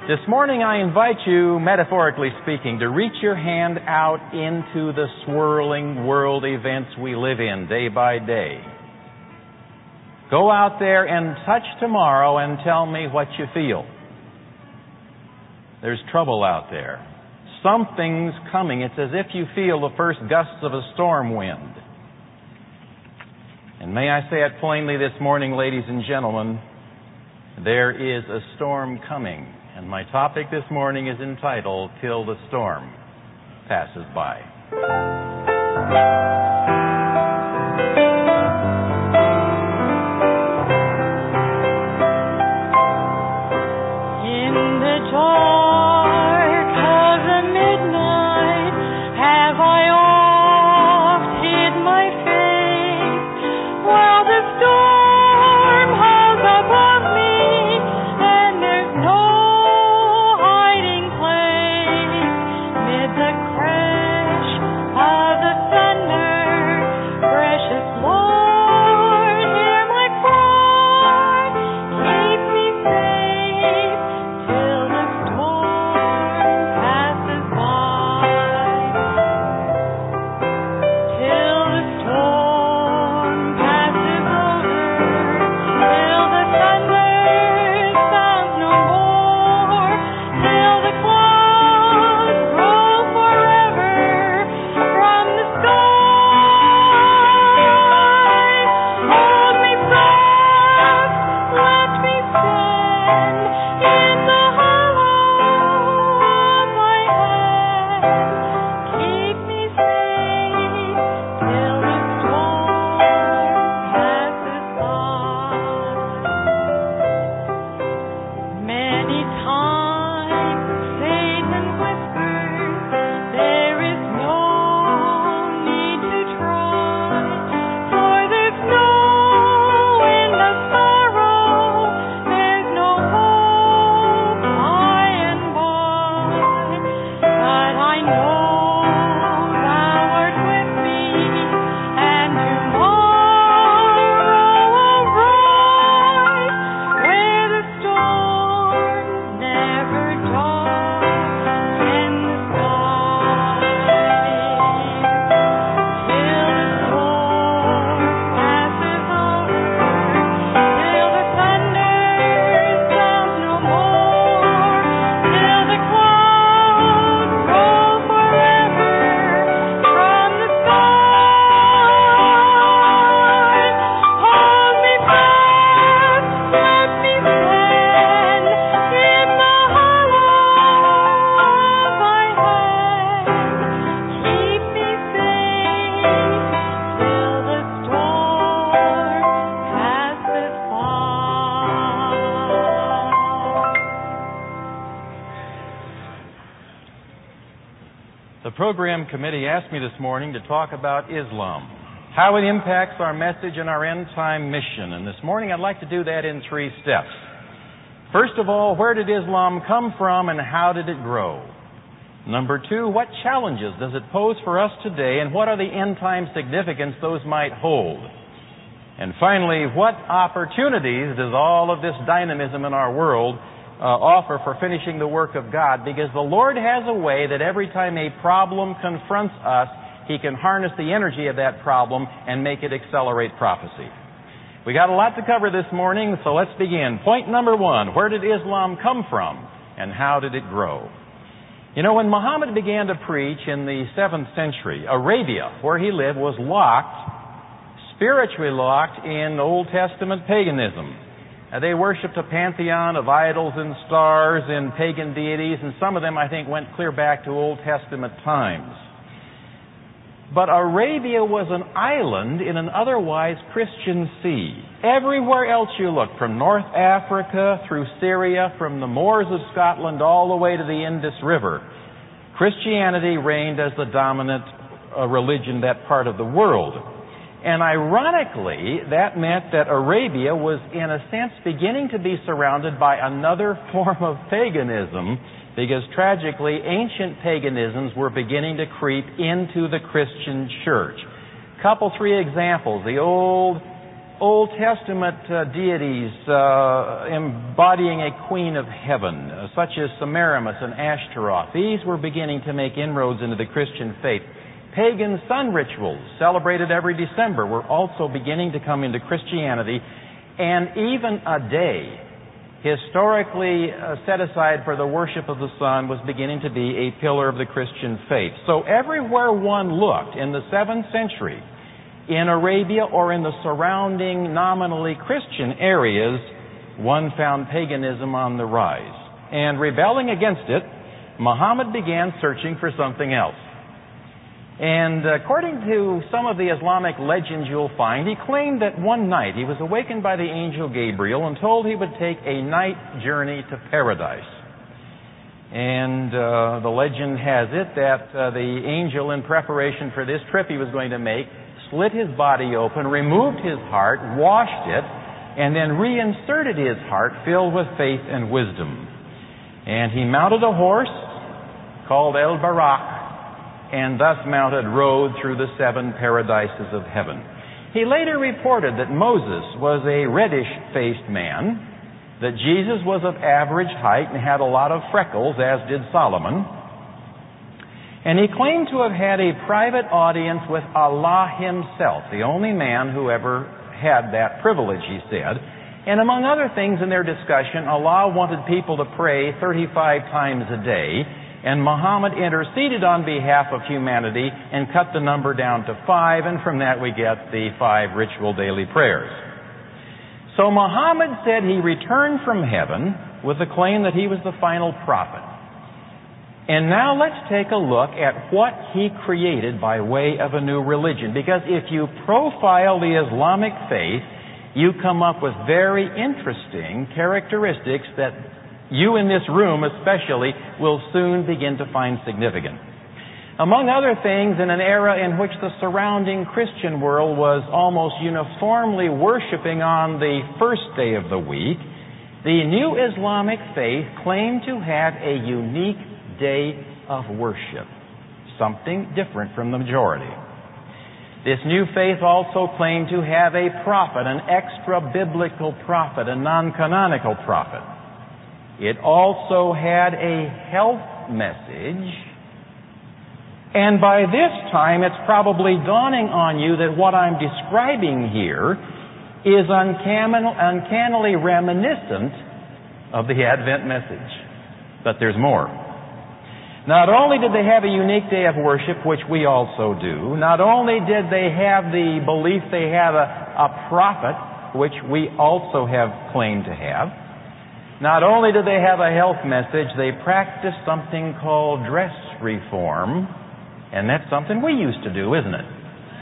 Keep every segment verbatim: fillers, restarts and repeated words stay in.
This morning I invite you, metaphorically speaking, to reach your hand out into the swirling world events we live in day by day. Go out there and touch tomorrow and tell me what you feel. There's trouble out there. Something's coming. It's as if you feel the first gusts of a storm wind. And may I say it plainly this morning, ladies and gentlemen, there is a storm coming. And my topic this morning is entitled, Till the Storm Passes By. In the dark of the midnight have I oft hid my face, while the storm hung above me, and there's no hiding place. Mid the crash of the thunder, precious Lord, hear my cry. Keep me safe till the storm passes by. Till the storm passes over, till the thunder sounds no more, till the clouds roll forever from the sky. Hold me fast, let me stand in the hollow of my hand. Keep me safe till the storm passes by. Many times Satan whispers, there is no need to try, for there's no end of sorrow, there's no hope by and by. But I know thou art with me, and tomorrow will rise, where the storm never dark in the sky. Till the storm passes over, till the thunder sounds no more, till the clouds roll forever from the sky. Hold me fast, let me stand in the hollow of my hand. Keep me safe till the storm passes by. The program committee asked me this morning to talk about Islam, how it impacts our message and our end-time mission. And this morning I'd like to do that in three steps. First of all, where did Islam come from and how did it grow? Number two, what challenges does it pose for us today and what are the end-time significance those might hold? And finally, what opportunities does all of this dynamism in our world uh, offer for finishing the work of God? Because the Lord has a way that every time a problem confronts us, He can harness the energy of that problem and make it accelerate prophecy. We got a lot to cover this morning, so let's begin. Point number one, where did Islam come from and how did it grow? You know, when Muhammad began to preach in the seventh century, Arabia, where he lived, was locked, spiritually locked in Old Testament paganism. Uh, they worshipped a pantheon of idols and stars and pagan deities, and some of them, I think, went clear back to Old Testament times. But Arabia was an island in an otherwise Christian sea. Everywhere else you look, from North Africa through Syria, from the moors of Scotland all the way to the Indus River, Christianity reigned as the dominant uh, religion in that part of the world. And ironically, that meant that Arabia was, in a sense, beginning to be surrounded by another form of paganism, because tragically, ancient paganisms were beginning to creep into the Christian church. Couple, three examples. The old Old Testament uh, deities uh, embodying a queen of heaven, uh, such as Semiramis and Ashtaroth. These were beginning to make inroads into the Christian faith. Pagan sun rituals, celebrated every December, were also beginning to come into Christianity, and even a day historically uh, set aside for the worship of the sun was beginning to be a pillar of the Christian faith. So everywhere one looked in the seventh century, in Arabia or in the surrounding nominally Christian areas, one found paganism on the rise. And rebelling against it, Muhammad began searching for something else. And according to some of the Islamic legends you'll find, he claimed that one night he was awakened by the angel Gabriel and told he would take a night journey to paradise. And uh, the legend has it that uh, the angel, in preparation for this trip he was going to make, slit his body open, removed his heart, washed it, and then reinserted his heart filled with faith and wisdom. And he mounted a horse called El Barak, and thus mounted rode through the seven paradises of heaven. He later reported that Moses was a reddish-faced man, that Jesus was of average height and had a lot of freckles, as did Solomon. And he claimed to have had a private audience with Allah himself, the only man who ever had that privilege, he said. And among other things in their discussion, Allah wanted people to pray thirty-five times a day, and Muhammad interceded on behalf of humanity and cut the number down to five, and from that we get the five ritual daily prayers. So Muhammad said he returned from heaven with the claim that he was the final prophet. And now let's take a look at what he created by way of a new religion. Because if you profile the Islamic faith, you come up with very interesting characteristics that you in this room especially will soon begin to find significant. Among other things, in an era in which the surrounding Christian world was almost uniformly worshiping on the first day of the week, the new Islamic faith claimed to have a unique day of worship, something different from the majority. This new faith also claimed to have a prophet, an extra-biblical prophet, a non-canonical prophet. It also had a health message, and by this time it's probably dawning on you that what I'm describing here is uncannily reminiscent of the Advent message. But there's more. Not only did they have a unique day of worship, which we also do, not only did they have the belief they have a, a prophet, which we also have claimed to have, not only did they have a health message, they practiced something called dress reform, and that's something we used to do, isn't it?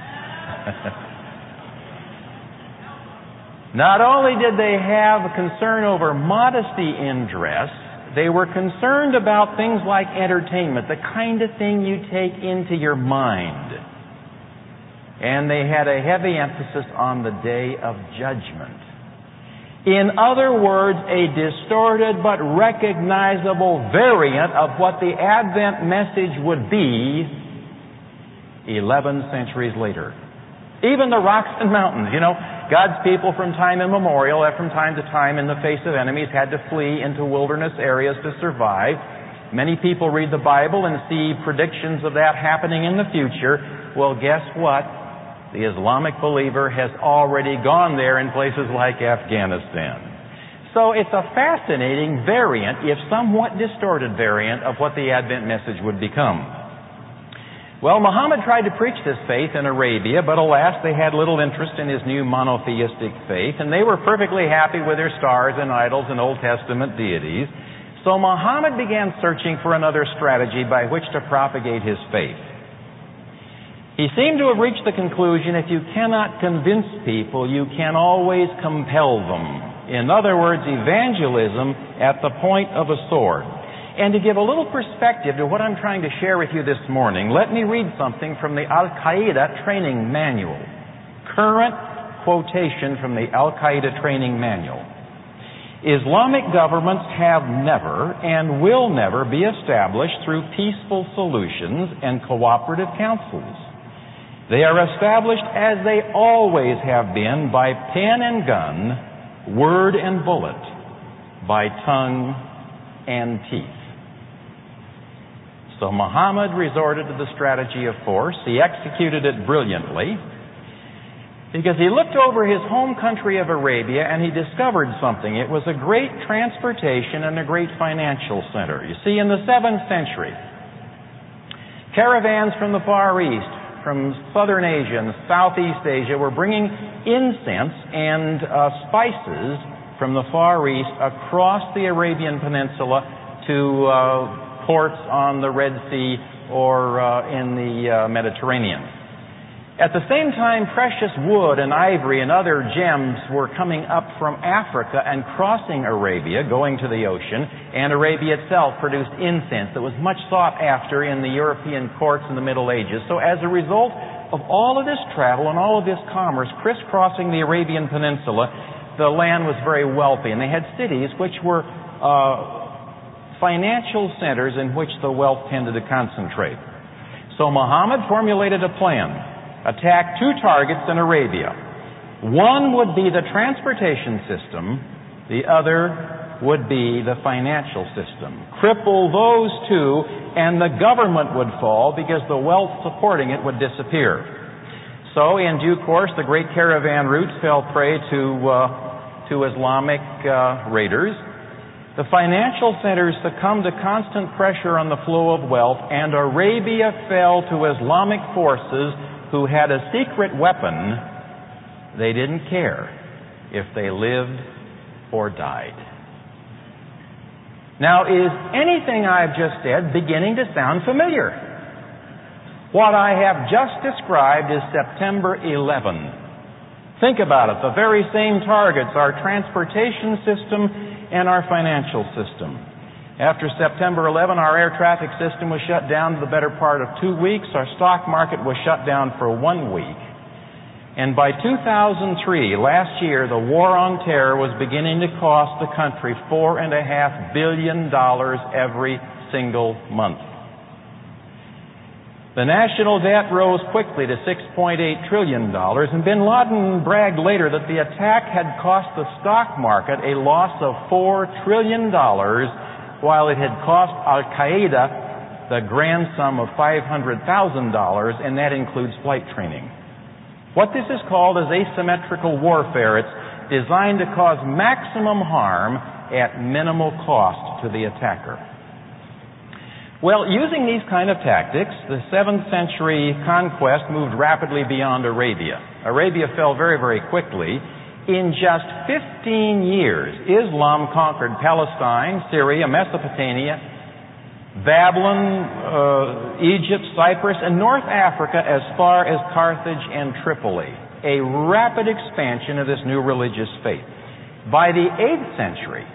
Not only did they have a concern over modesty in dress, they were concerned about things like entertainment, the kind of thing you take into your mind. And they had a heavy emphasis on the day of judgment. In other words, a distorted but recognizable variant of what the Advent message would be eleven centuries later. Even the rocks and mountains, you know, God's people from time immemorial, from time to time in the face of enemies, had to flee into wilderness areas to survive. Many people read the Bible and see predictions of that happening in the future. Well, guess what? The Islamic believer has already gone there in places like Afghanistan. So it's a fascinating variant, if somewhat distorted variant, of what the Advent message would become. Well, Muhammad tried to preach this faith in Arabia, but alas, they had little interest in his new monotheistic faith, and they were perfectly happy with their stars and idols and Old Testament deities. So Muhammad began searching for another strategy by which to propagate his faith. He seemed to have reached the conclusion, if you cannot convince people, you can always compel them. In other words, evangelism at the point of a sword. And to give a little perspective to what I'm trying to share with you this morning, let me read something from the Al-Qaeda Training Manual. Current quotation from the Al-Qaeda Training Manual. Islamic governments have never and will never be established through peaceful solutions and cooperative councils. They are established as they always have been by pen and gun, word and bullet, by tongue and teeth. So Muhammad resorted to the strategy of force. He executed it brilliantly because he looked over his home country of Arabia and he discovered something. It was a great transportation and a great financial center. You see, in the seventh century, caravans from the Far East, from Southern Asia and Southeast Asia were bringing incense and uh, spices from the Far East across the Arabian Peninsula to uh, ports on the Red Sea or uh, in the uh, Mediterranean. At the same time, precious wood and ivory and other gems were coming up from Africa and crossing Arabia, going to the ocean, and Arabia itself produced incense that was much sought after in the European courts in the Middle Ages. So as a result of all of this travel and all of this commerce crisscrossing the Arabian Peninsula, the land was very wealthy, and they had cities which were uh, financial centers in which the wealth tended to concentrate. So Muhammad formulated a plan. Attack two targets in Arabia. One would be the transportation system. The other would be the financial system. Cripple those two, and the government would fall because the wealth supporting it would disappear. So, in due course, the great caravan routes fell prey to, uh, to Islamic uh, raiders. The financial centers succumbed to constant pressure on the flow of wealth, and Arabia fell to Islamic forces who had a secret weapon. They didn't care if they lived or died. Now, is anything I've just said beginning to sound familiar? What I have just described is September eleventh. Think about it. The very same targets, our transportation system and our financial system. After September eleventh, our air traffic system was shut down for the better part of two weeks. Our stock market was shut down for one week. And by two thousand three, last year, the war on terror was beginning to cost the country four and a half billion dollars every single month. The national debt rose quickly to six point eight trillion dollars, and bin Laden bragged later that the attack had cost the stock market a loss of four trillion dollars, while it had cost Al-Qaeda the grand sum of five hundred thousand dollars, and that includes flight training. What this is called is asymmetrical warfare. It's designed to cause maximum harm at minimal cost to the attacker. Well, using these kind of tactics, the seventh century conquest moved rapidly beyond Arabia. Arabia fell very, very quickly. In just fifteen years, Islam conquered Palestine, Syria, Mesopotamia, Babylon, uh, Egypt, Cyprus, and North Africa as far as Carthage and Tripoli. A rapid expansion of this new religious faith. By the eighth century,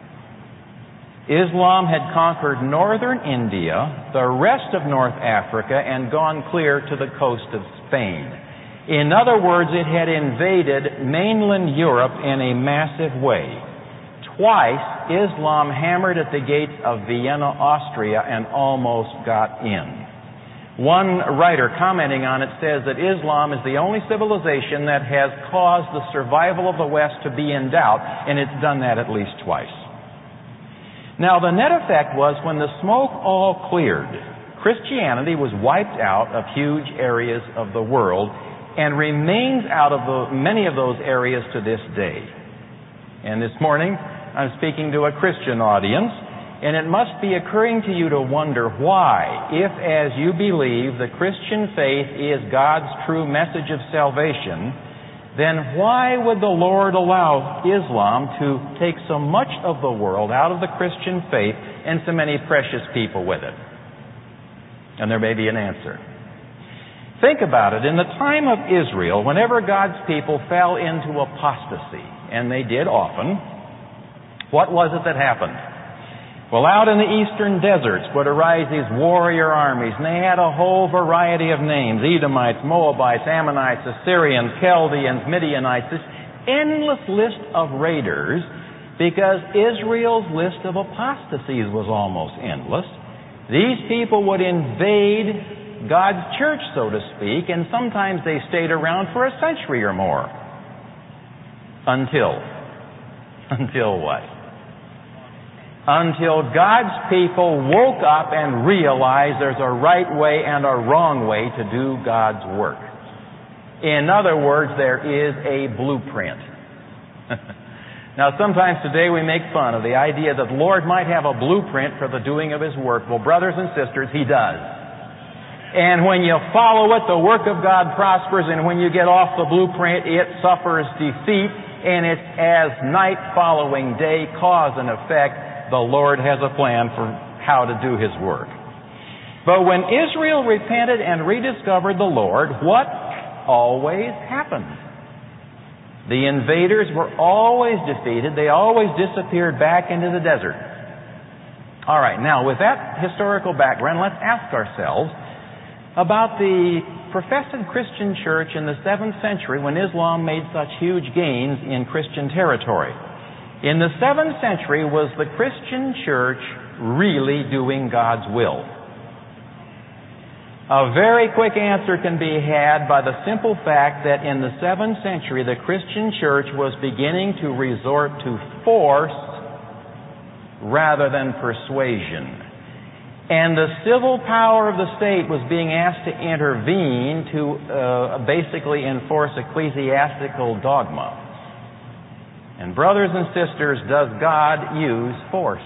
Islam had conquered northern India, the rest of North Africa, and gone clear to the coast of Spain. In other words, it had invaded mainland Europe in a massive way. Twice, Islam hammered at the gates of Vienna, Austria, and almost got in. One writer commenting on it says that Islam is the only civilization that has caused the survival of the West to be in doubt, and it's done that at least twice. Now, the net effect was when the smoke all cleared, Christianity was wiped out of huge areas of the world and remains out of the, many of those areas to this day. And this morning, I'm speaking to a Christian audience, and it must be occurring to you to wonder why, if as you believe the Christian faith is God's true message of salvation, then why would the Lord allow Islam to take so much of the world out of the Christian faith and so many precious people with it? And there may be an answer. Think about it. In the time of Israel, whenever God's people fell into apostasy, and they did often, what was it that happened? Well, out in the eastern deserts would arise these warrior armies, and they had a whole variety of names: Edomites, Moabites, Ammonites, Assyrians, Chaldeans, Midianites, this endless list of raiders, because Israel's list of apostasies was almost endless. These people would invade God's church, so to speak, and sometimes they stayed around for a century or more. Until. Until what? Until God's people woke up and realized there's a right way and a wrong way to do God's work. In other words, there is a blueprint. Now, sometimes today we make fun of the idea that the Lord might have a blueprint for the doing of His work. Well, brothers and sisters, He does. And when you follow it, the work of God prospers, and when you get off the blueprint, it suffers defeat, and it's as night following day, cause and effect. The Lord has a plan for how to do His work. But when Israel repented and rediscovered the Lord, what always happened? The invaders were always defeated. They always disappeared back into the desert. All right, now with that historical background, let's ask ourselves about the professed Christian church in the seventh century when Islam made such huge gains in Christian territory. In the seventh century, was the Christian church really doing God's will? A very quick answer can be had by the simple fact that in the seventh century, the Christian church was beginning to resort to force rather than persuasion. And the civil power of the state was being asked to intervene to uh, basically enforce ecclesiastical dogma. And brothers and sisters, does God use force?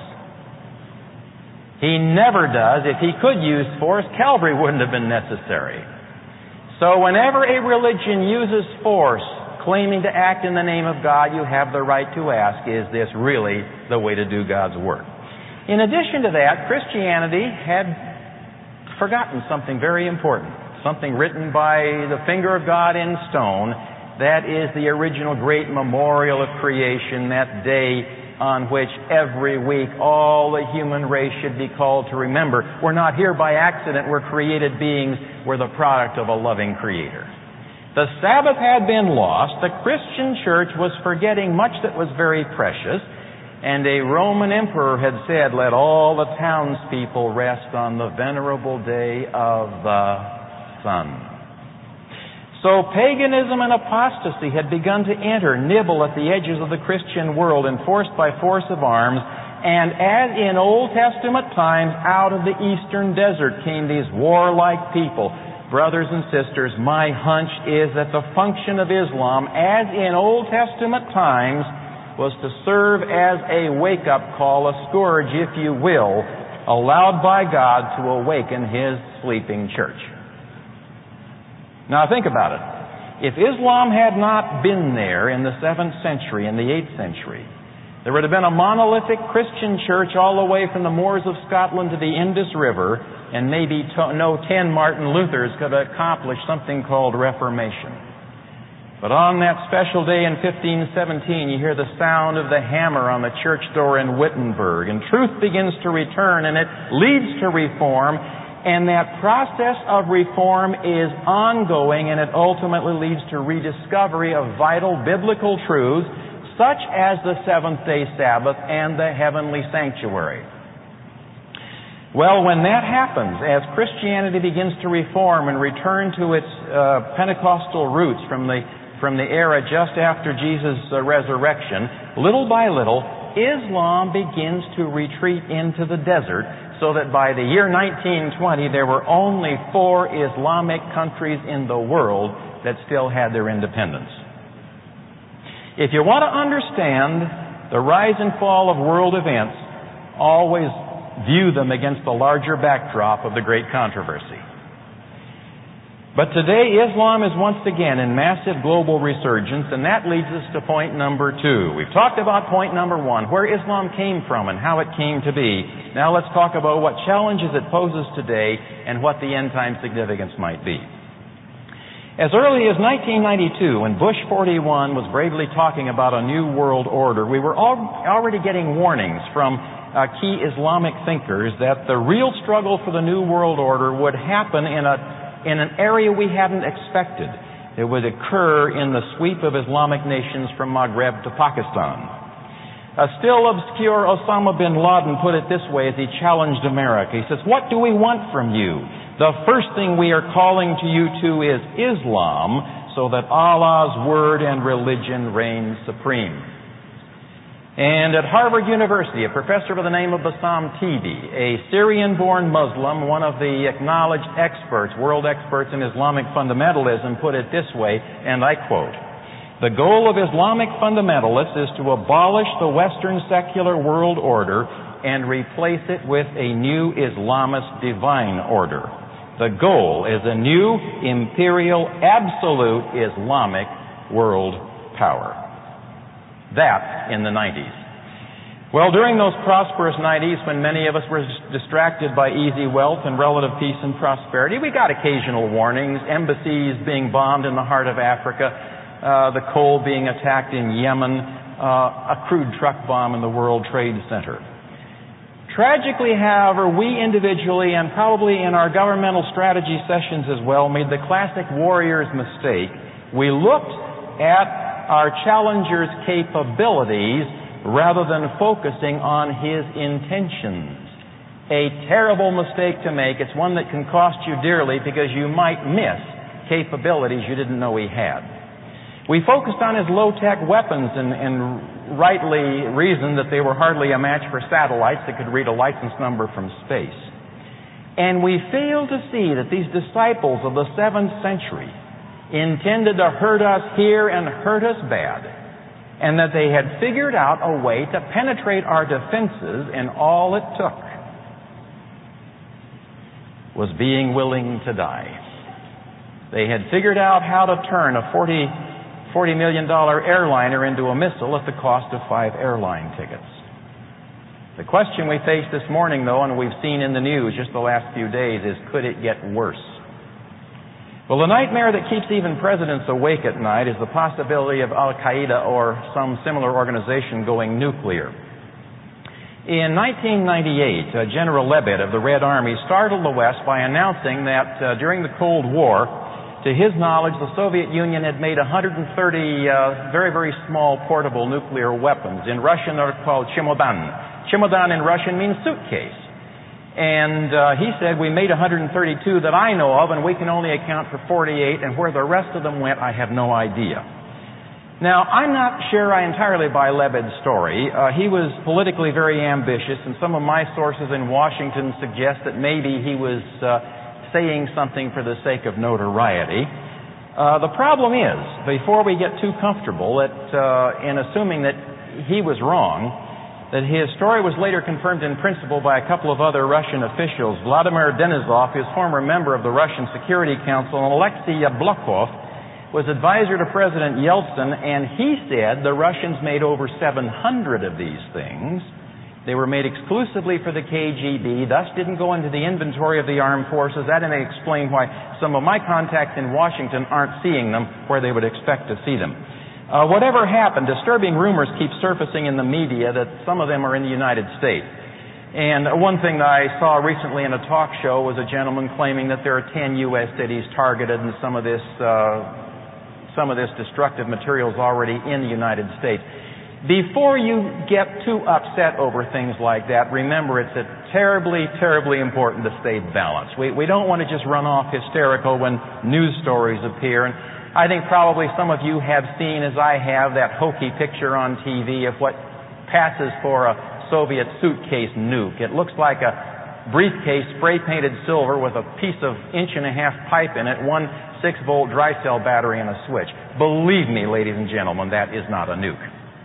He never does. If He could use force, Calvary wouldn't have been necessary. So whenever a religion uses force, claiming to act in the name of God, you have the right to ask, is this really the way to do God's work? In addition to that, Christianity had forgotten something very important, something written by the finger of God in stone. That is the original great memorial of creation, that day on which every week all the human race should be called to remember. We're not here by accident. We're created beings. We're the product of a loving Creator. The Sabbath had been lost. The Christian church was forgetting much that was very precious. And a Roman emperor had said, let all the townspeople rest on the venerable day of the sun. So paganism and apostasy had begun to enter, nibble at the edges of the Christian world, enforced by force of arms. And as in Old Testament times, out of the eastern desert came these warlike people. Brothers and sisters, my hunch is that the function of Islam, as in Old Testament times, was to serve as a wake-up call, a scourge, if you will, allowed by God to awaken His sleeping church. Now think about it. If Islam had not been there in the seventh century, in the eighth century, there would have been a monolithic Christian church all the way from the moors of Scotland to the Indus River, and maybe to, no ten Martin Luthers could have accomplished something called Reformation. But on that special day in fifteen seventeen, you hear the sound of the hammer on the church door in Wittenberg, and truth begins to return, and it leads to reform. And that process of reform is ongoing, and it ultimately leads to rediscovery of vital biblical truths, such as the seventh-day Sabbath and the heavenly sanctuary. Well, when that happens, as Christianity begins to reform and return to its uh, Pentecostal roots from the from the era just after Jesus' uh, resurrection, little by little, Islam begins to retreat into the desert, so that by the year nineteen twenty, there were only four Islamic countries in the world that still had their independence. If you want to understand the rise and fall of world events, always view them against the larger backdrop of the great controversy. But today, Islam is once again in massive global resurgence, and that leads us to point number two. We've talked about point number one, where Islam came from and how it came to be. Now let's talk about what challenges it poses today and what the end-time significance might be. As early as nineteen ninety-two, when Bush forty-one was bravely talking about a new world order, we were all already getting warnings from uh, key Islamic thinkers that the real struggle for the new world order would happen in a in an area we hadn't expected. It would occur in the sweep of Islamic nations from Maghreb to Pakistan. A still obscure Osama bin Laden put it this way as he challenged America. He says, "What do we want from you? The first thing we are calling to you to is Islam, so that Allah's word and religion reign supreme. And at Harvard University, a professor by the name of Bassam Tibi, a Syrian-born Muslim, one of the acknowledged experts, world experts in Islamic fundamentalism, put it this way, and I quote, "The goal of Islamic fundamentalists is to abolish the Western secular world order and replace it with a new Islamist divine order. The goal is a new imperial absolute Islamic world power." That in the nineties. Well, during those prosperous nineties, when many of us were distracted by easy wealth and relative peace and prosperity, we got occasional warnings, embassies being bombed in the heart of Africa, uh, the coal being attacked in Yemen, uh, a crude truck bomb in the World Trade Center. Tragically, however, we individually and probably in our governmental strategy sessions as well made the classic warrior's mistake. We looked at our challenger's capabilities rather than focusing on his intentions. A terrible mistake to make. It's one that can cost you dearly because you might miss capabilities you didn't know he had. We focused on his low-tech weapons and, and rightly reasoned that they were hardly a match for satellites that could read a license number from space. And we failed to see that these disciples of the seventh century intended to hurt us here and hurt us bad, and that they had figured out a way to penetrate our defenses, and all it took was being willing to die. They had figured out how to turn a forty million dollars airliner into a missile at the cost of five airline tickets. The question we face this morning, though, and we've seen in the news just the last few days, is could it get worse? Well, the nightmare that keeps even presidents awake at night is the possibility of Al-Qaeda or some similar organization going nuclear. In nineteen ninety-eight, uh, General Lebed of the Red Army startled the West by announcing that uh, during the Cold War, to his knowledge, the Soviet Union had made one hundred thirty uh, very, very small portable nuclear weapons. In Russian, they're called chemodan. Chemodan in Russian means suitcase. And uh, he said, we made one hundred thirty-two that I know of, and we can only account for forty-eight, and where the rest of them went, I have no idea. Now, I'm not sure I entirely buy Lebed's story. Uh, he was politically very ambitious, and some of my sources in Washington suggest that maybe he was uh, saying something for the sake of notoriety. Uh, the problem is, before we get too comfortable that, uh, in assuming that he was wrong, that his story was later confirmed in principle by a couple of other Russian officials. Vladimir Denisov, his former member of the Russian Security Council, and Alexei Yablokov was advisor to President Yeltsin, and he said the Russians made over seven hundred of these things. They were made exclusively for the K G B, thus didn't go into the inventory of the armed forces. That may explain why some of my contacts in Washington aren't seeing them where they would expect to see them. Uh, whatever happened, disturbing rumors keep surfacing in the media that some of them are in the United States. And one thing that I saw recently in a talk show was a gentleman claiming that there are ten U S cities targeted, and some of this, uh, some of this destructive material is already in the United States. Before you get too upset over things like that, remember it's a terribly, terribly important to stay balanced. We, we don't want to just run off hysterical when news stories appear. And I think probably some of you have seen, as I have, that hokey picture on T V of what passes for a Soviet suitcase nuke. It looks like a briefcase spray-painted silver with a piece of inch and a half pipe in it, one six-volt dry cell battery and a switch. Believe me, ladies and gentlemen, that is not a nuke.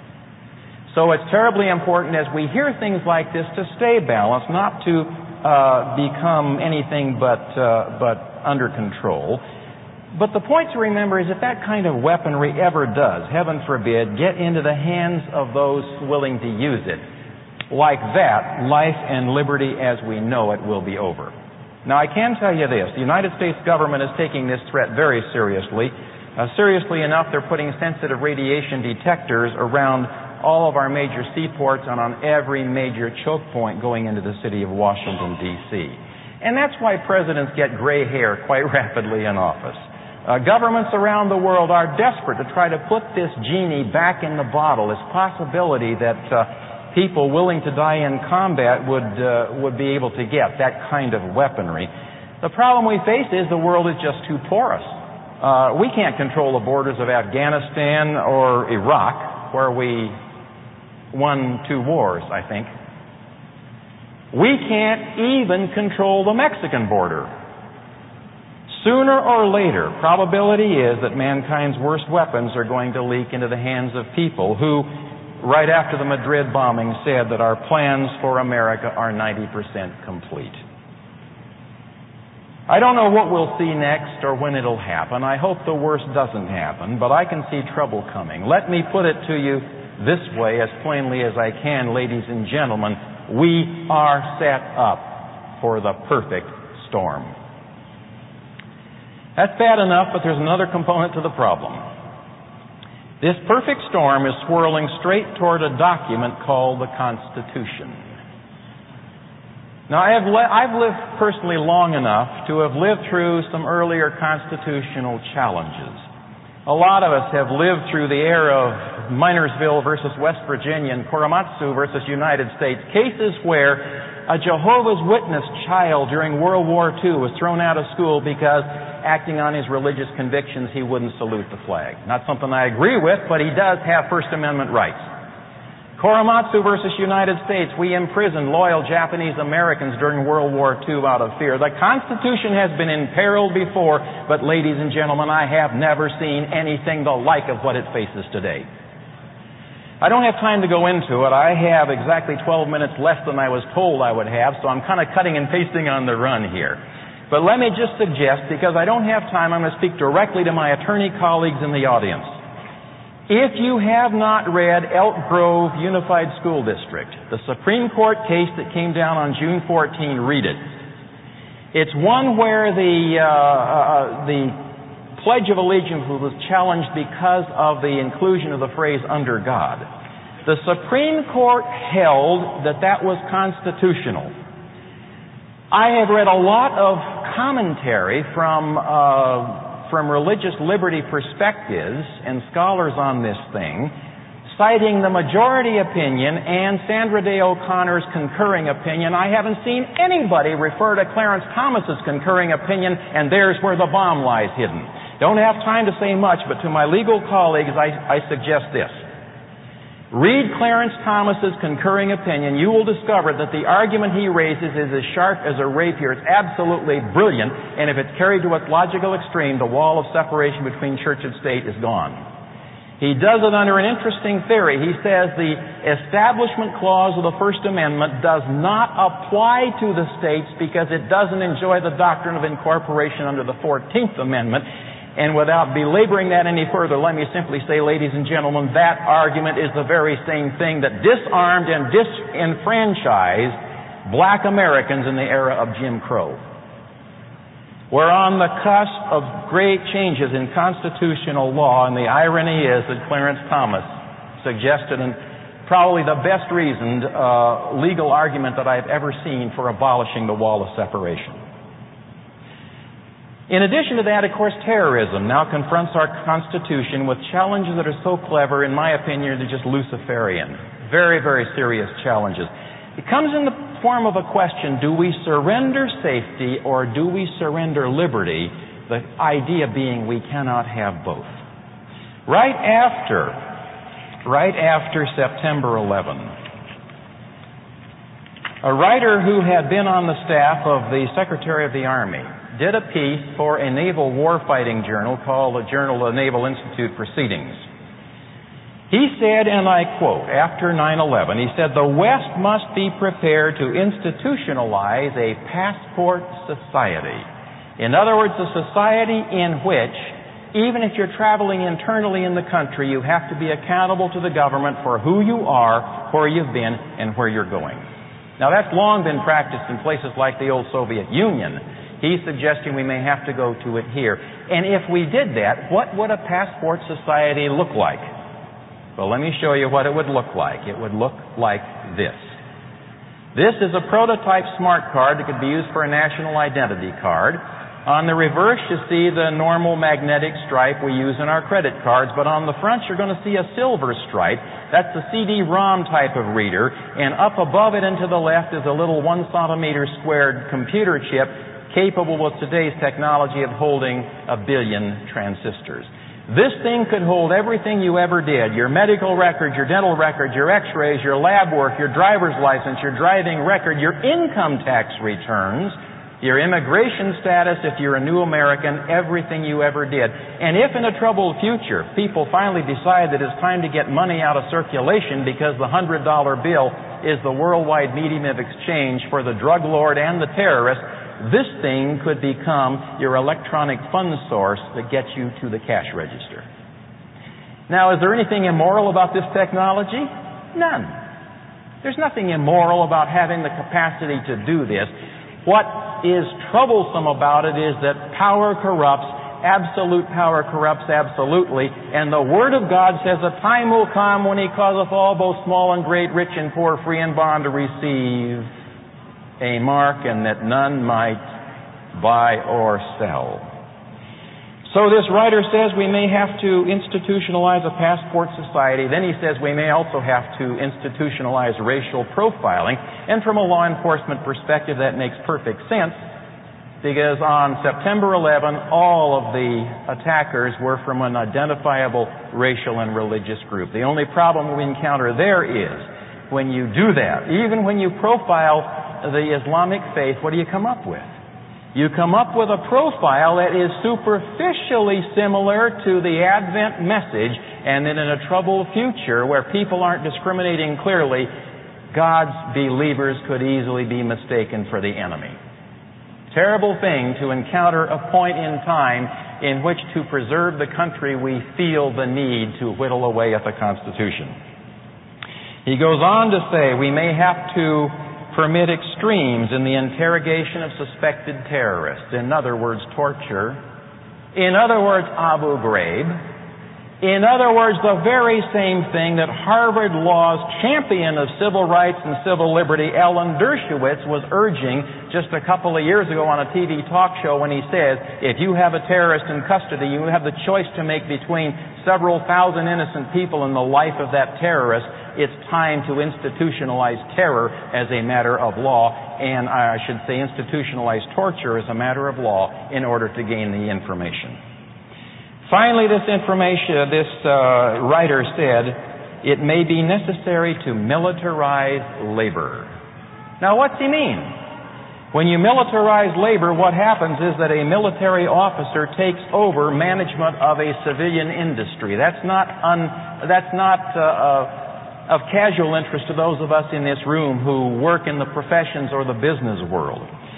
So it's terribly important as we hear things like this to stay balanced, not to uh, become anything but uh, but under control. But the point to remember is if that kind of weaponry ever does, heaven forbid, get into the hands of those willing to use it, like that, life and liberty as we know it will be over. Now, I can tell you this. The United States government is taking this threat very seriously. Uh, seriously enough, they're putting sensitive radiation detectors around all of our major seaports and on every major choke point going into the city of Washington, D C And that's why presidents get gray hair quite rapidly in office. Uh, governments around the world are desperate to try to put this genie back in the bottle, this possibility that uh, people willing to die in combat would uh, would be able to get that kind of weaponry. The problem we face is the world is just too porous. Uh, we can't control the borders of Afghanistan or Iraq, where we won two wars, I think. We can't even control the Mexican border. Sooner or later, probability is that mankind's worst weapons are going to leak into the hands of people who, right after the Madrid bombing, said that our plans for America are ninety percent complete. I don't know what we'll see next or when it'll happen. I hope the worst doesn't happen, but I can see trouble coming. Let me put it to you this way, as plainly as I can, ladies and gentlemen. We are set up for the perfect storm. That's bad enough, but there's another component to the problem. This perfect storm is swirling straight toward a document called the Constitution. Now, I have le- I've lived personally long enough to have lived through some earlier constitutional challenges. A lot of us have lived through the era of Minersville versus West Virginia and Korematsu versus United States, cases where a Jehovah's Witness child during World War Two was thrown out of school because, acting on his religious convictions, he wouldn't salute the flag. Not something I agree with, but he does have First Amendment rights. Korematsu versus United States, we imprisoned loyal Japanese Americans during World War Two out of fear. The Constitution has been imperiled before, but ladies and gentlemen, I have never seen anything the like of what it faces today. I don't have time to go into it. I have exactly twelve minutes less than I was told I would have, so I'm kind of cutting and pasting on the run here. But let me just suggest, because I don't have time, I'm going to speak directly to my attorney colleagues in the audience. If you have not read Elk Grove Unified School District, the Supreme Court case that came down on June fourteenth, read it. It's one where the uh, uh, the Pledge of Allegiance was challenged because of the inclusion of the phrase "under God." The Supreme Court held that that was constitutional. I have read a lot of commentary from uh, from religious liberty perspectives and scholars on this thing, citing the majority opinion and Sandra Day O'Connor's concurring opinion. I haven't seen anybody refer to Clarence Thomas's concurring opinion, and there's where the bomb lies hidden. Don't have time to say much, but to my legal colleagues, I, I suggest this. Read Clarence Thomas's concurring opinion. You will discover that the argument he raises is as sharp as a rapier. It's absolutely brilliant, and if it's carried to its logical extreme, the wall of separation between church and state is gone. He does it under an interesting theory. He says the Establishment Clause of the First Amendment does not apply to the states because it doesn't enjoy the doctrine of incorporation under the Fourteenth Amendment. And without belaboring that any further, let me simply say, ladies and gentlemen, that argument is the very same thing that disarmed and disenfranchised black Americans in the era of Jim Crow. We're on the cusp of great changes in constitutional law, and the irony is that Clarence Thomas suggested, and probably the best reasoned uh, legal argument that I've ever seen for abolishing the wall of separation. In addition to that, of course, terrorism now confronts our Constitution with challenges that are so clever, in my opinion, they're just Luciferian. Very, very serious challenges. It comes in the form of a question: do we surrender safety or do we surrender liberty? The idea being we cannot have both. Right after, right after September eleventh, a writer who had been on the staff of the Secretary of the Army did a piece for a naval warfighting journal called the Journal of the Naval Institute Proceedings. He said, and I quote, after nine eleven, he said, "The West must be prepared to institutionalize a passport society." In other words, a society in which, even if you're traveling internally in the country, you have to be accountable to the government for who you are, where you've been, and where you're going. Now, that's long been practiced in places like the old Soviet Union. He's suggesting we may have to go to it here. And if we did that, what would a passport society look like? Well, let me show you what it would look like. It would look like this. This is a prototype smart card that could be used for a national identity card. On the reverse, you see the normal magnetic stripe we use in our credit cards, but on the front, you're going to see a silver stripe. That's the C D ROM type of reader, and up above it and to the left is a little one centimeter squared computer chip capable with today's technology of holding a billion transistors. This thing could hold everything you ever did, your medical records, your dental records, your x-rays, your lab work, your driver's license, your driving record, your income tax returns, your immigration status, if you're a new American, everything you ever did. And if in a troubled future people finally decide that it's time to get money out of circulation because the one hundred dollar bill is the worldwide medium of exchange for the drug lord and the terrorist, this thing could become your electronic fund source that gets you to the cash register. Now, is there anything immoral about this technology? None. There's nothing immoral about having the capacity to do this. What is troublesome about it is that power corrupts. Absolute power corrupts absolutely. And the Word of God says a time will come when He causeth all, both small and great, rich and poor, free and bond, to receive a mark, and that none might buy or sell. So this writer says we may have to institutionalize a passport society. Then he says we may also have to institutionalize racial profiling. And from a law enforcement perspective, that makes perfect sense, because on September eleventh, all of the attackers were from an identifiable racial and religious group. The only problem we encounter there is when you do that, even when you profile the Islamic faith, what do you come up with? You come up with a profile that is superficially similar to the Advent message, and then in a troubled future where people aren't discriminating clearly, God's believers could easily be mistaken for the enemy. Terrible thing to encounter a point in time in which to preserve the country we feel the need to whittle away at the Constitution. He goes on to say we may have to permit extremes in the interrogation of suspected terrorists. In other words, torture. In other words, Abu Ghraib. In other words, the very same thing that Harvard Law's champion of civil rights and civil liberty, Alan Dershowitz, was urging just a couple of years ago on a T V talk show when he says, if you have a terrorist in custody, you have the choice to make between several thousand innocent people and the life of that terrorist. It's time to institutionalize terror as a matter of law, and I should say institutionalize torture as a matter of law in order to gain the information. Finally, this information, this uh, writer said, it may be necessary to militarize labor. Now, what's he mean? When you militarize labor, what happens is that a military officer takes over management of a civilian industry. That's not un, that's not uh, uh, of casual interest to those of us in this room who work in the professions or the business world.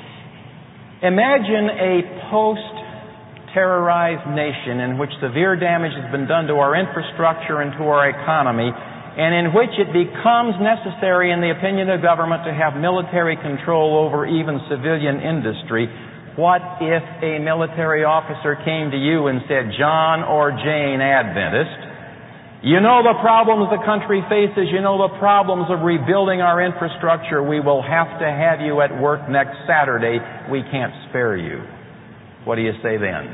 Imagine a post-terrorized nation in which severe damage has been done to our infrastructure and to our economy, and in which it becomes necessary, in the opinion of government, to have military control over even civilian industry. What if a military officer came to you and said, John or Jane Adventist, you know the problems the country faces, you know the problems of rebuilding our infrastructure, we will have to have you at work next Saturday, we can't spare you. What do you say then?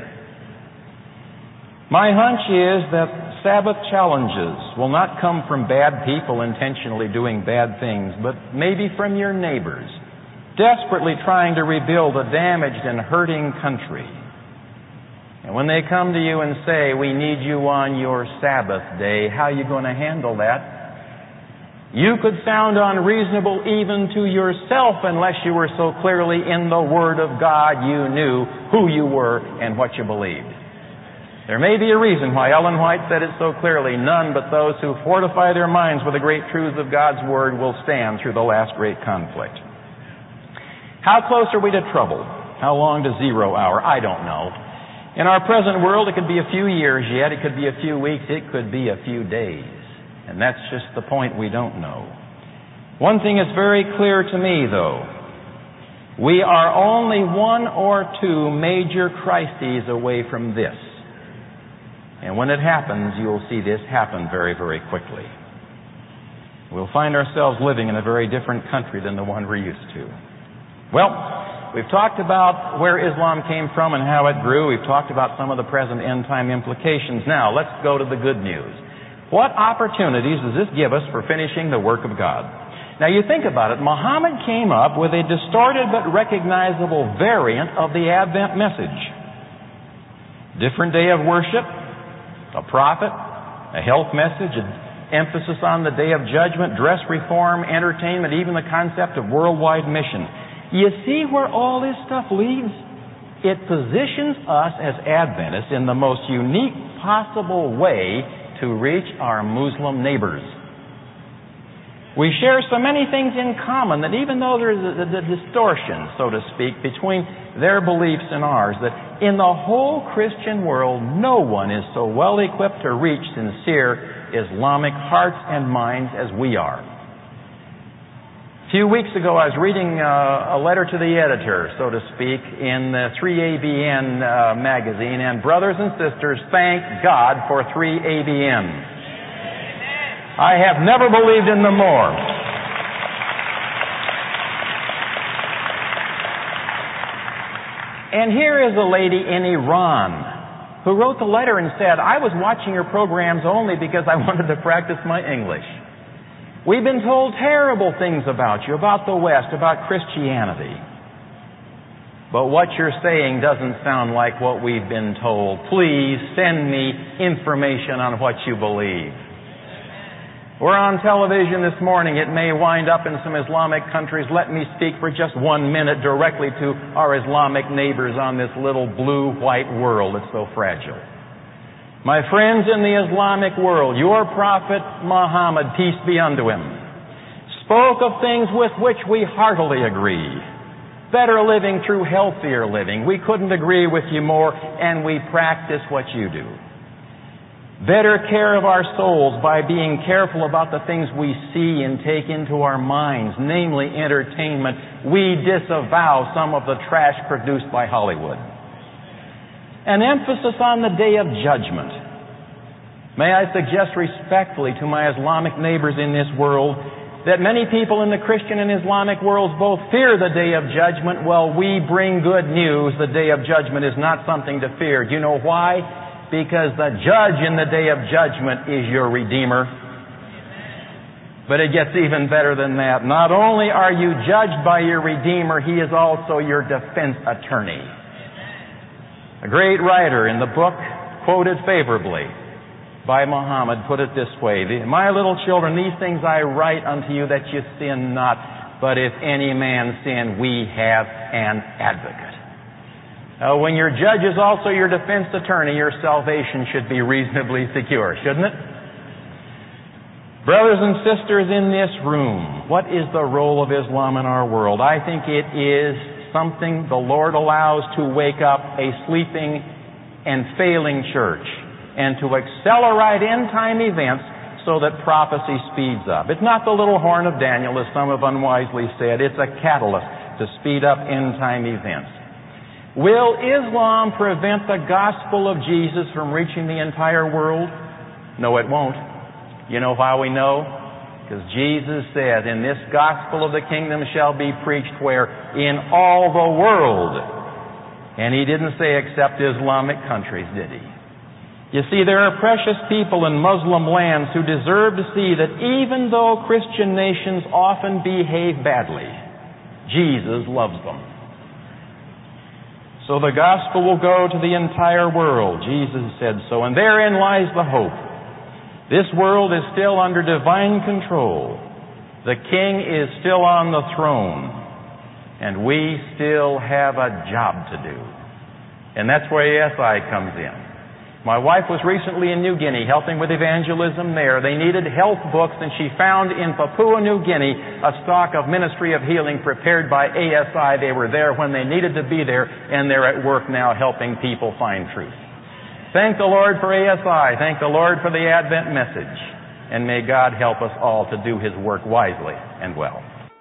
My hunch is that Sabbath challenges will not come from bad people intentionally doing bad things, but maybe from your neighbors, desperately trying to rebuild a damaged and hurting country. And when they come to you and say, we need you on your Sabbath day, how are you going to handle that? You could sound unreasonable even to yourself unless you were so clearly in the Word of God you knew who you were and what you believed. There may be a reason why Ellen White said it so clearly, none but those who fortify their minds with the great truths of God's Word will stand through the last great conflict. How close are we to trouble? How long to zero hour? I don't know. In our present world, it could be a few years yet, it could be a few weeks, it could be a few days. And that's just the point, we don't know. One thing is very clear to me, though. We are only one or two major crises away from this. And when it happens, you'll see this happen very, very quickly. We'll find ourselves living in a very different country than the one we're used to. Well, we've talked about where Islam came from and how it grew. We've talked about some of the present end-time implications. Now, let's go to the good news. What opportunities does this give us for finishing the work of God? Now you think about it, Muhammad came up with a distorted but recognizable variant of the Advent message. Different day of worship, a prophet, a health message, an emphasis on the day of judgment, dress reform, entertainment, even the concept of worldwide mission. You see where all this stuff leads? It positions us as Adventists in the most unique possible way to reach our Muslim neighbors. We share so many things in common that even though there's a, a, a distortion, so to speak, between their beliefs and ours, that in the whole Christian world, no one is so well equipped to reach sincere Islamic hearts and minds as we are. A few weeks ago, I was reading uh, a letter to the editor, so to speak, in the three A B N uh, magazine, and brothers and sisters, thank God for three A B N. I have never believed in them more. And here is a lady in Iran who wrote the letter and said, I was watching your programs only because I wanted to practice my English. We've been told terrible things about you, about the West, about Christianity. But what you're saying doesn't sound like what we've been told. Please send me information on what you believe. We're on television this morning. It may wind up in some Islamic countries. Let me speak for just one minute directly to our Islamic neighbors on this little blue-white world that's so fragile. My friends in the Islamic world, your prophet Muhammad, peace be unto him, spoke of things with which we heartily agree. Better living through healthier living. We couldn't agree with you more, and we practice what you do. Better care of our souls by being careful about the things we see and take into our minds, namely entertainment. We disavow some of the trash produced by Hollywood. An emphasis on the day of judgment. May I suggest respectfully to my Islamic neighbors in this world that many people in the Christian and Islamic worlds both fear the day of judgment. Well, we bring good news. The day of judgment is not something to fear. Do you know why? Because the judge in the day of judgment is your Redeemer. But it gets even better than that. Not only are you judged by your Redeemer, He is also your defense attorney. A great writer in the book, quoted favorably by Muhammad, put it this way, My little children, these things I write unto you that you sin not. But if any man sin, we have an advocate. Uh, when your judge is also your defense attorney, your salvation should be reasonably secure, shouldn't it? Brothers and sisters in this room, what is the role of Islam in our world? I think it is something the Lord allows to wake up a sleeping and failing church and to accelerate end-time events so that prophecy speeds up. It's not the little horn of Daniel, as some have unwisely said. It's a catalyst to speed up end-time events. Will Islam prevent the gospel of Jesus from reaching the entire world? No, it won't. You know why we know? Because Jesus said, in this gospel of the kingdom shall be preached where? In all the world. And He didn't say except Islamic countries, did He? You see, there are precious people in Muslim lands who deserve to see that even though Christian nations often behave badly, Jesus loves them. So the gospel will go to the entire world. Jesus said so. And therein lies the hope. This world is still under divine control. The King is still on the throne. And we still have a job to do. And that's where A S I comes in. My wife was recently in New Guinea helping with evangelism there. They needed health books, and she found in Papua New Guinea a stock of Ministry of Healing prepared by A S I. They were there when they needed to be there, and they're at work now helping people find truth. Thank the Lord for A S I. Thank the Lord for the Advent message. And may God help us all to do His work wisely and well.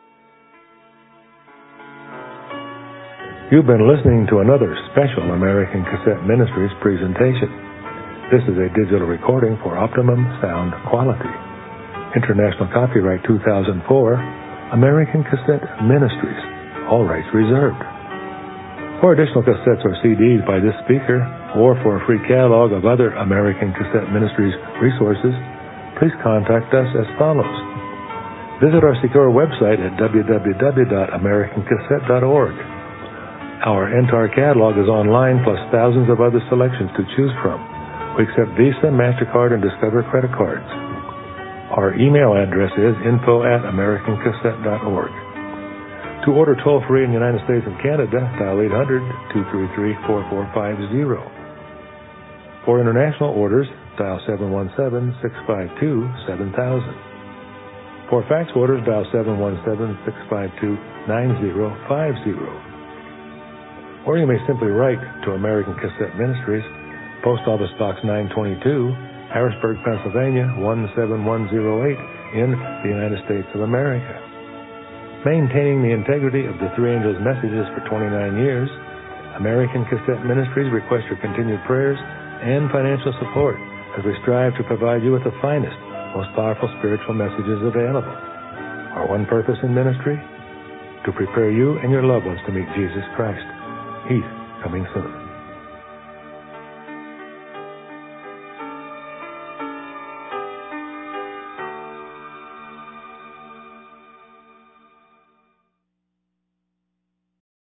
You've been listening to another special American Cassette Ministries presentation. This is a digital recording for optimum sound quality. International copyright two thousand four, American Cassette Ministries, all rights reserved. For additional cassettes or C Ds by this speaker, or for a free catalog of other American Cassette Ministries resources, please contact us as follows. Visit our secure website at w w w dot american cassette dot org. Our entire catalog is online, plus thousands of other selections to choose from. We accept Visa, MasterCard, and Discover credit cards. Our email address is info at american cassette dot org. To order toll-free in the United States and Canada, dial eight hundred, two three three, four four five zero. For international orders, dial seven one seven, six five two, seven thousand. For fax orders, dial seven one seven, six five two, nine zero five zero. Or you may simply write to American Cassette Ministries, Post Office Box nine twenty-two, Harrisburg, Pennsylvania, one seven one zero eight, in the United States of America. Maintaining the integrity of the Three Angels messages for twenty-nine years, American Cassette Ministries requests your continued prayers and financial support as we strive to provide you with the finest, most powerful spiritual messages available. Our one purpose in ministry? To prepare you and your loved ones to meet Jesus Christ. He's coming soon.